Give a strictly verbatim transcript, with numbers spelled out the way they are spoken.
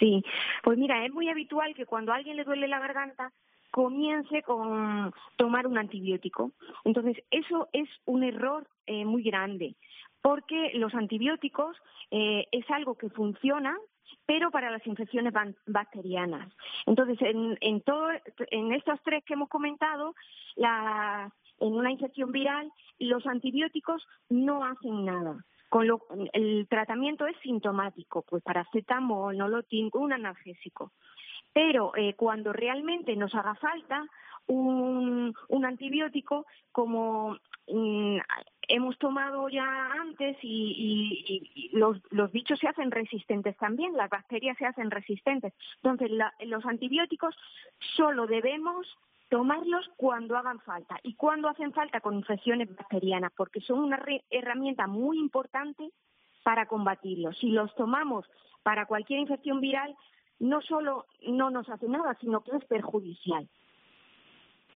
Sí, pues mira, es muy habitual que cuando a alguien le duele la garganta comience con tomar un antibiótico. Entonces, eso es un error eh, muy grande, porque los antibióticos eh, es algo que funciona, pero para las infecciones bacterianas. Entonces, en, en, todo, en estos tres que hemos comentado, la, en una infección viral, los antibióticos no hacen nada. Con lo, el tratamiento es sintomático, pues paracetamol, nolotil, un analgésico. Pero eh, cuando realmente nos haga falta un, un antibiótico, como mm, hemos tomado ya antes y, y, y los, los bichos se hacen resistentes también, las bacterias se hacen resistentes. Entonces, la, los antibióticos solo debemos tomarlos cuando hagan falta y cuando hacen falta con infecciones bacterianas, porque son una re- herramienta muy importante para combatirlos. Si los tomamos para cualquier infección viral, no solo no nos hace nada, sino que es perjudicial.